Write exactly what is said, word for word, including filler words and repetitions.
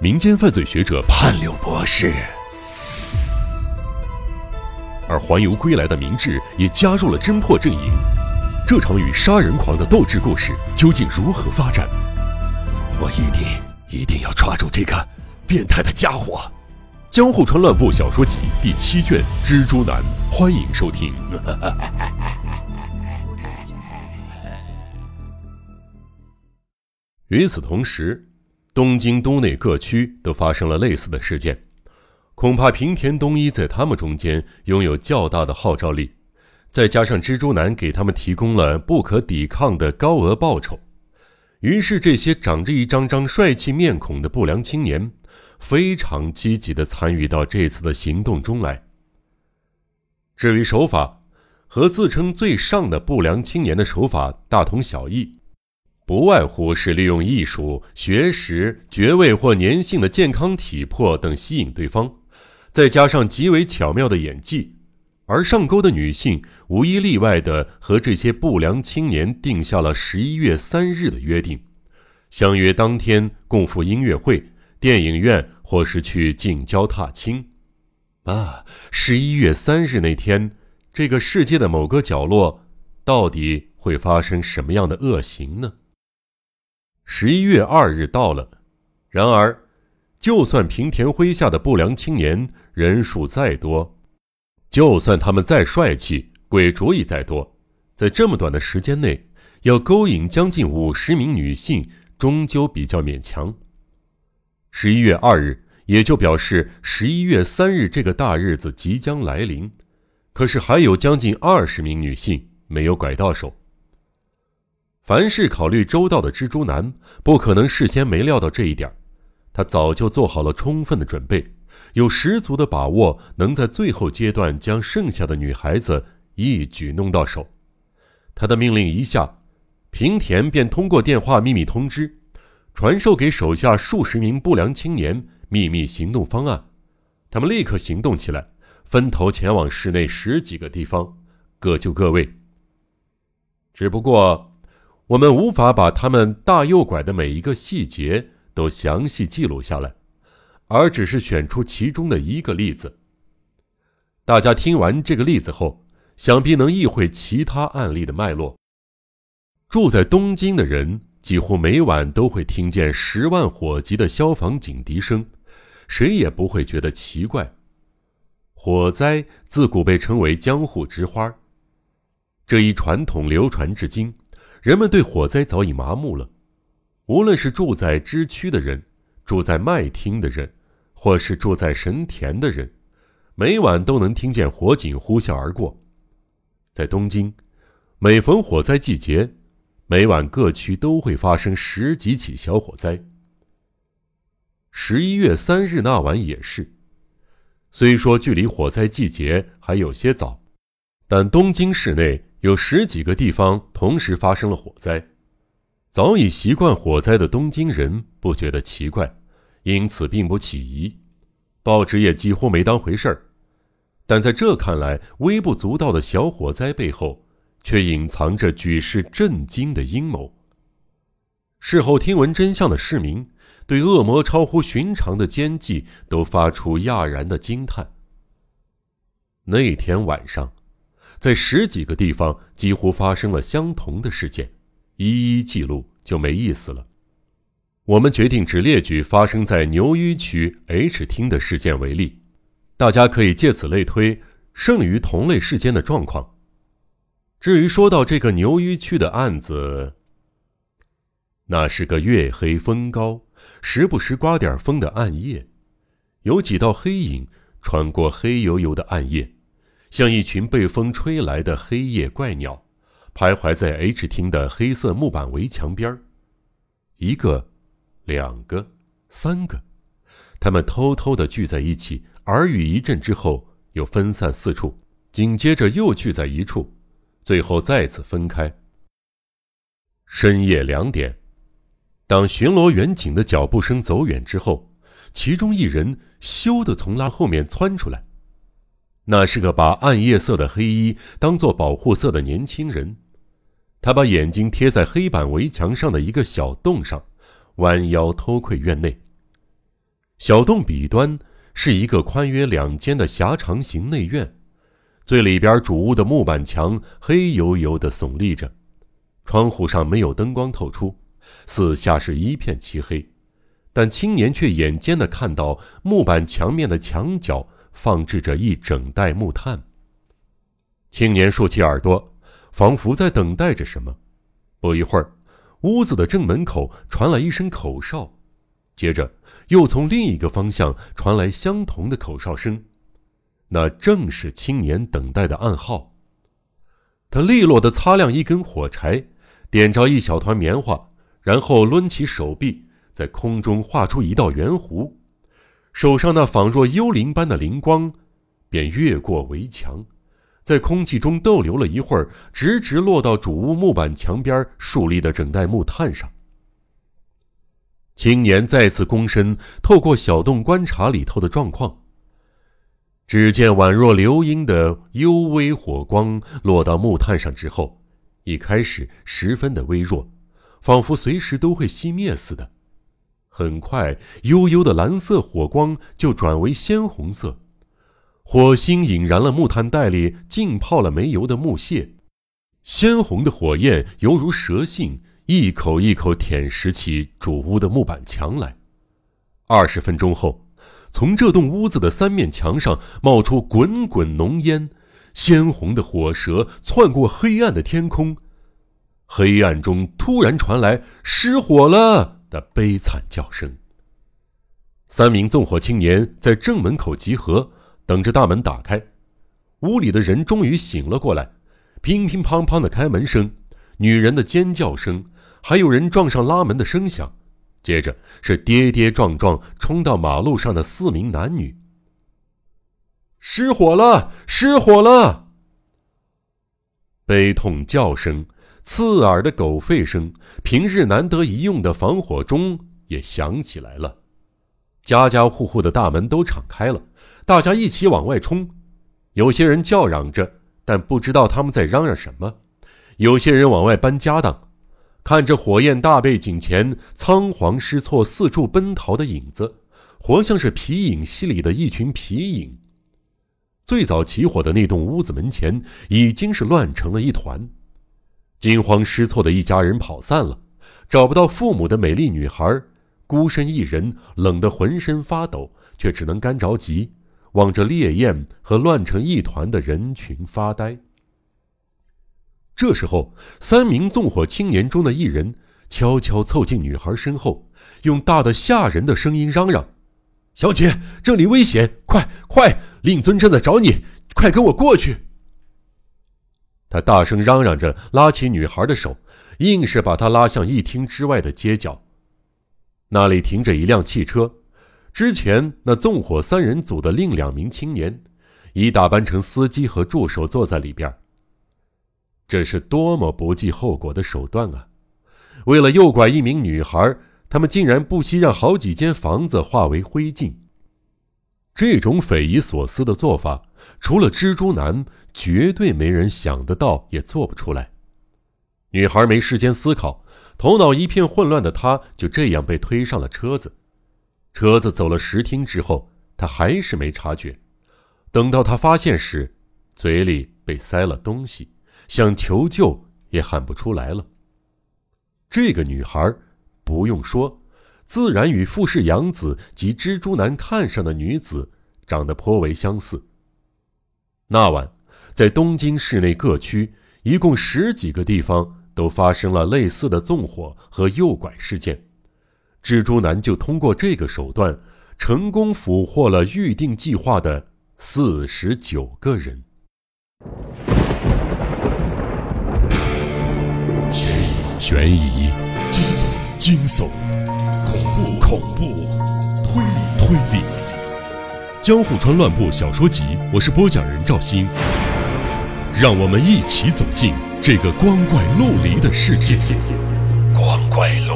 民间犯罪学者潘柳博士，而环游归来的明智也加入了侦破阵营。这场与杀人狂的斗智故事究竟如何发展？我一定一定要抓住这个变态的家伙！江户川乱步小说集第七卷《蜘蛛男》，欢迎收听。与此同时，东京都内各区都发生了类似的事件，恐怕平田东一在他们中间拥有较大的号召力，再加上蜘蛛男给他们提供了不可抵抗的高额报酬，于是这些长着一张张帅气面孔的不良青年非常积极地参与到这次的行动中来。至于手法，和自称最上的不良青年的手法大同小异，不外乎是利用艺术、学识、爵位或粘性的健康体魄等吸引对方，再加上极为巧妙的演技，而上钩的女性无一例外地和这些不良青年定下了十一月三日的约定，相约当天共赴音乐会、电影院或是去近郊踏青。啊，十一月三日那天，这个世界的某个角落到底会发生什么样的恶行呢？十一月二日到了，然而就算平田麾下的不良青年人数再多，就算他们再帅气，鬼主意再多，在这么短的时间内要勾引将近五十名女性，终究比较勉强。十一月二日也就表示十一月三日这个大日子即将来临，可是还有将近二十名女性没有拐到手。凡是考虑周到的蜘蛛男不可能事先没料到这一点，他早就做好了充分的准备，有十足的把握能在最后阶段将剩下的女孩子一举弄到手。他的命令一下，平田便通过电话秘密通知，传授给手下数十名不良青年秘密行动方案。他们立刻行动起来，分头前往市内十几个地方，各就各位。只不过我们无法把他们大诱拐的每一个细节都详细记录下来，而只是选出其中的一个例子。大家听完这个例子后，想必能意会其他案例的脉络。住在东京的人几乎每晚都会听见十万火急的消防警笛声，谁也不会觉得奇怪。火灾自古被称为江户之花，这一传统流传至今，人们对火灾早已麻木了。无论是住在支区的人，住在麦町的人，或是住在神田的人，每晚都能听见火警呼啸而过。在东京，每逢火灾季节，每晚各区都会发生十几起小火灾。十一月三日那晚也是，虽说距离火灾季节还有些早，但东京市内有十几个地方同时发生了火灾。早已习惯火灾的东京人不觉得奇怪，因此并不起疑，报纸也几乎没当回事儿。但在这看来微不足道的小火灾背后，却隐藏着举世震惊的阴谋。事后听闻真相的市民对恶魔超乎寻常的奸计都发出讶然的惊叹。那天晚上，在十几个地方几乎发生了相同的事件，一一记录就没意思了。我们决定只列举发生在牛隅区 H 厅的事件为例，大家可以借此类推剩余同类事件的状况。至于说到这个牛隅区的案子，那是个月黑风高，时不时刮点风的暗夜，有几道黑影穿过黑油油的暗夜，像一群被风吹来的黑夜怪鸟，徘徊在 H 厅的黑色木板围墙边。一个，两个，三个，他们偷偷地聚在一起，耳语一阵之后又分散四处，紧接着又聚在一处，最后再次分开。深夜两点，当巡逻员警的脚步声走远之后，其中一人咻地从拉后面窜出来。那是个把暗夜色的黑衣当作保护色的年轻人，他把眼睛贴在黑板围墙上的一个小洞上，弯腰偷窥院内。 小洞彼端是一个宽约两间的狭长型内院，最里边主屋的木板墙黑油油地耸立着，窗户上没有灯光透出，四下是一片漆黑，但青年却眼尖地看到木板墙面的墙角放置着一整袋木炭。青年竖起耳朵，仿佛在等待着什么。不一会儿，屋子的正门口传来一声口哨，接着又从另一个方向传来相同的口哨声，那正是青年等待的暗号。他利落地擦亮一根火柴，点着一小团棉花，然后抡起手臂，在空中画出一道圆弧，手上那仿若幽灵般的灵光便越过围墙，在空气中逗留了一会儿，直直落到主屋木板墙边竖立的整袋木炭上。青年再次躬身，透过小洞观察里头的状况。只见宛若流萤的幽微火光落到木炭上之后，一开始十分的微弱，仿佛随时都会熄灭似的。很快，幽幽的蓝色火光就转为鲜红色，火星引燃了木炭袋里浸泡了煤油的木屑，鲜红的火焰犹如蛇信，一口一口舔食起主屋的木板墙来。二十分钟后，从这栋屋子的三面墙上冒出滚滚浓烟，鲜红的火舌窜过黑暗的天空，黑暗中突然传来失火了的悲惨叫声。三名纵火青年在正门口集合，等着大门打开。屋里的人终于醒了过来，乒乒乓乓的开门声，女人的尖叫声，还有人撞上拉门的声响，接着是跌跌撞撞冲到马路上的四名男女。失火了，失火了！悲痛叫声，刺耳的狗吠声，平日难得一用的防火钟也响起来了。家家户户的大门都敞开了，大家一起往外冲。有些人叫嚷着，但不知道他们在嚷嚷什么。有些人往外搬家当，看着火焰大背景前仓皇失措四处奔逃的影子，活像是皮影戏里的一群皮影。最早起火的那栋屋子门前已经是乱成了一团，惊慌失措的一家人跑散了，找不到父母的美丽女孩孤身一人，冷得浑身发抖，却只能干着急，望着烈焰和乱成一团的人群发呆。这时候，三名纵火青年中的一人悄悄凑近女孩身后，用大的吓人的声音嚷嚷：“小姐，这里危险，快快，令尊正在找你，快跟我过去！”他大声嚷嚷着，拉起女孩的手，硬是把她拉向一厅之外的街角。那里停着一辆汽车，之前那纵火三人组的另两名青年已打扮成司机和助手坐在里边。这是多么不计后果的手段啊！为了诱拐一名女孩，他们竟然不惜让好几间房子化为灰烬。这种匪夷所思的做法，除了蜘蛛男，绝对没人想得到，也做不出来。女孩没时间思考，头脑一片混乱的她就这样被推上了车子。车子走了十厅之后，她还是没察觉。等到她发现时，嘴里被塞了东西，想求救也喊不出来了。这个女孩不用说，自然与富士洋子及蜘蛛男看上的女子长得颇为相似。那晚，在东京市内各区，一共十几个地方都发生了类似的纵火和诱拐事件。蜘蛛男就通过这个手段，成功俘获了预定计划的四十九个人。悬疑、惊悚、恐怖、恐怖、推理、推理。江户川乱步小说集，我是播讲人赵鑫。让我们一起走进这个光怪陆离的世界。光怪陆